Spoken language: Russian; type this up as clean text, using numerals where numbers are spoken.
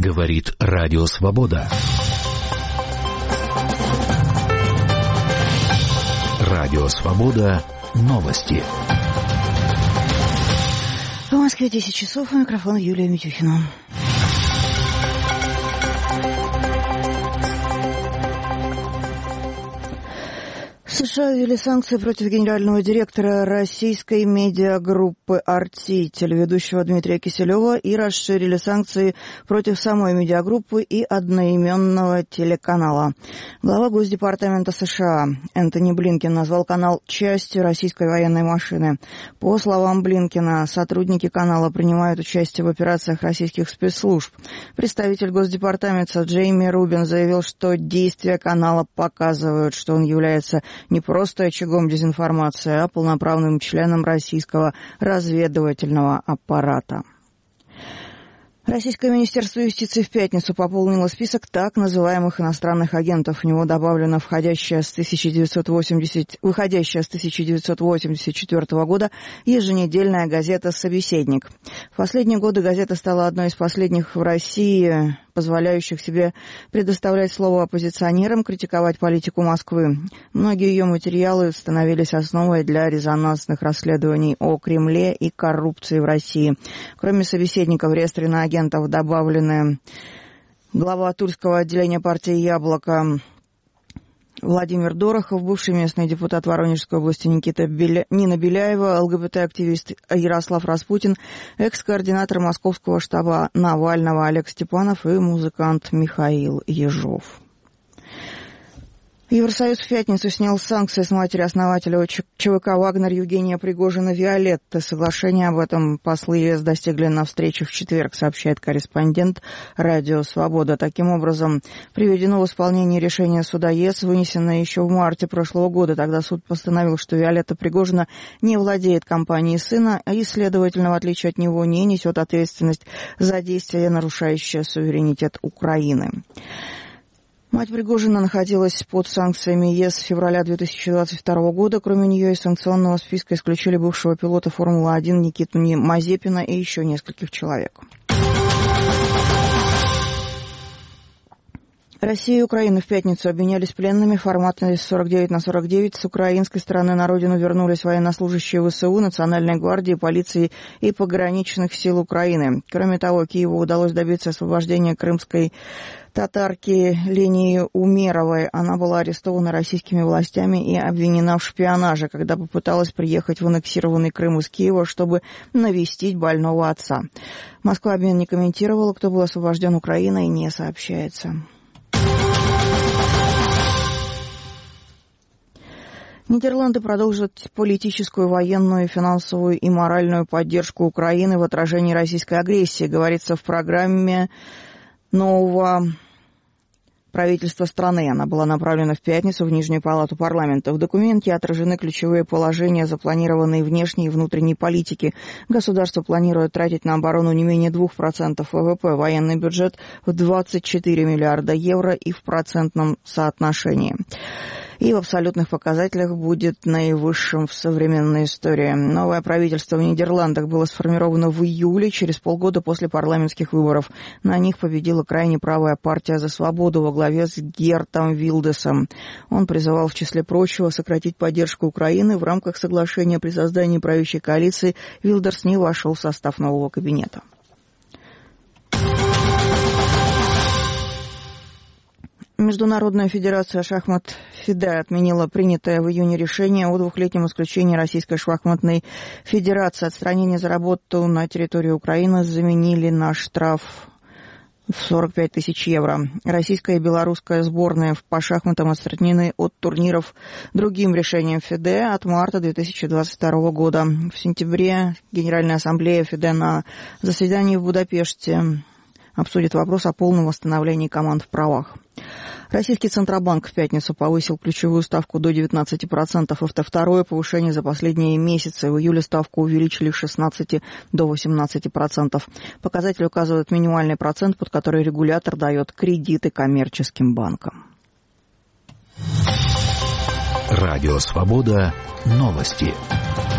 Говорит Радио Свобода. Радио Свобода. Новости. В Москве 10 часов. У микрофона Юлия Митюхина. США ввели санкции против генерального директора российской медиагруппы «Арти», телеведущего Дмитрия Киселева, и расширили санкции против самой медиагруппы и одноименного телеканала. Глава Госдепартамента США Энтони Блинкен назвал канал частью российской военной машины. По словам Блинкена, сотрудники канала принимают участие в операциях российских спецслужб. Представитель Госдепартамента Джейми Рубин заявил, что действия канала показывают, что он является не просто очагом дезинформации, а полноправным членом российского разведывательного аппарата. Российское Министерство юстиции в пятницу пополнило список так называемых иностранных агентов. В него добавлена выходящая с 1984 года еженедельная газета «Собеседник». В последние годы газета стала одной из последних в России, позволяющих себе предоставлять слово оппозиционерам, критиковать политику Москвы. Многие ее материалы становились основой для резонансных расследований о Кремле и коррупции в России. Кроме «Собеседника» в реестре на агентов добавлены глава Тульского отделения партии «Яблоко» Владимир Дорохов, бывший местный депутат Воронежской области Нина Беляева, ЛГБТ-активист Ярослав Распутин, экс-координатор московского штаба Навального Олег Степанов и музыкант Михаил Ежов. Евросоюз в пятницу снял санкции с матери-основателя ЧВК «Вагнер» Евгения Пригожина Виолетты. Соглашение об этом послы ЕС достигли на встрече в четверг, сообщает корреспондент Радио Свобода. Таким образом, приведено в исполнение решение суда ЕС, вынесенное еще в марте прошлого года. Тогда суд постановил, что Виолетта Пригожина не владеет компанией сына и, следовательно, в отличие от него, не несет ответственность за действия, нарушающие суверенитет Украины. Мать Пригожина находилась под санкциями ЕС с февраля 2022 года. Кроме нее из санкционного списка исключили бывшего пилота Формулы-1 Никиту Мазепина и еще нескольких человек. Россия и Украина в пятницу обменялись пленными в формате 49/49. С украинской стороны на родину вернулись военнослужащие ВСУ, Национальной гвардии, полиции и пограничных сил Украины. Кроме того, Киеву удалось добиться освобождения крымской татарки Лении Умеровой. Она была арестована российскими властями и обвинена в шпионаже, когда попыталась приехать в аннексированный Крым из Киева, чтобы навестить больного отца. Москва обмен не комментировала, кто был освобожден Украиной, не сообщается. Нидерланды продолжат политическую, военную, финансовую и моральную поддержку Украины в отражении российской агрессии, говорится в программе нового правительства страны. Она была направлена в пятницу в Нижнюю палату парламента. В документе отражены ключевые положения запланированной внешней и внутренней политики. Государство планирует тратить на оборону не менее 2% ВВП, военный бюджет в 24 миллиарда евро и в процентном соотношении. И в абсолютных показателях будет наивысшим в современной истории. Новое правительство в Нидерландах было сформировано в июле, через полгода после парламентских выборов. На них победила крайне правая партия «За свободу» во главе с Гертом Вилдесом. Он призывал, в числе прочего, сократить поддержку Украины. В рамках соглашения при создании правящей коалиции Вилдерс не вошел в состав нового кабинета. Международная федерация шахмат ФИДЕ отменила принятое в июне решение о 2-летнем исключении Российской шахматной федерации. Отстранение за работу на территории Украины заменили на штраф в 45 тысяч евро. Российская и белорусская сборные по шахматам отстранены от турниров другим решением ФИДЕ от марта 2022 года. В сентябре Генеральная ассамблея ФИДЕ на заседании в Будапеште обсудит вопрос о полном восстановлении команд в правах. Российский Центробанк в пятницу повысил ключевую ставку до 19%. Это второе повышение за последние месяцы. В июле ставку увеличили с 16% до 18%. Показатель указывает минимальный процент, под который регулятор дает кредиты коммерческим банкам. Радио Свобода. Новости.